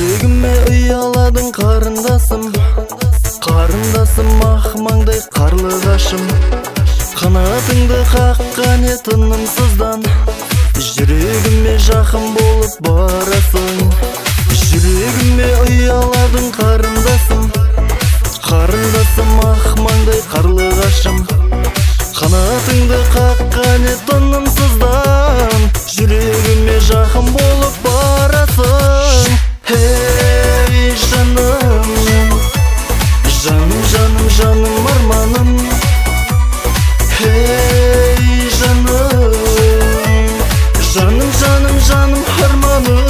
жүрегіме ұяладың қарындасым, қарындасым ақ маңдай қарлығашым. Қанатыңды қаққан тынымсыздан, жүрегіме жақын болып барасың. Жүрегіме ұяладың қарындасым, қарындасым ақ маңдай қарлығашым. Қанатыңды қаққан тынымсыздан, жүрегіме жақын болып барасың. Ей жаным, жаным, жаным, жаным арманым. Ей жаным, жаным, жаным, жаным арманым.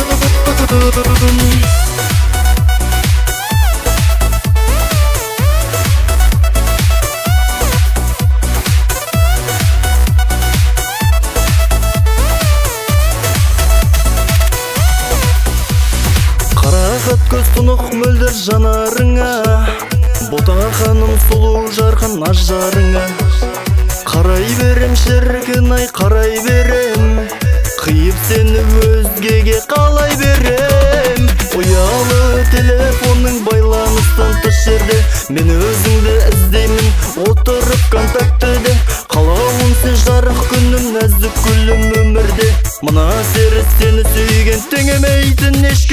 Қарақат көз тұнық мөлдір жанарыңа, бота ханым сұлу жарқын ажарыңа. Қарай берем шіркін ай, қарай берем, қиып сені өзгеге қалай берем. Ұялы телефонның байланыстан тыс жерде, мен өзіңді іздеймін отырып контактіде. Қалауым сен жарық күнім, нәзік гүлім өмірде. Мына сері сені сүйген теңемейтін еш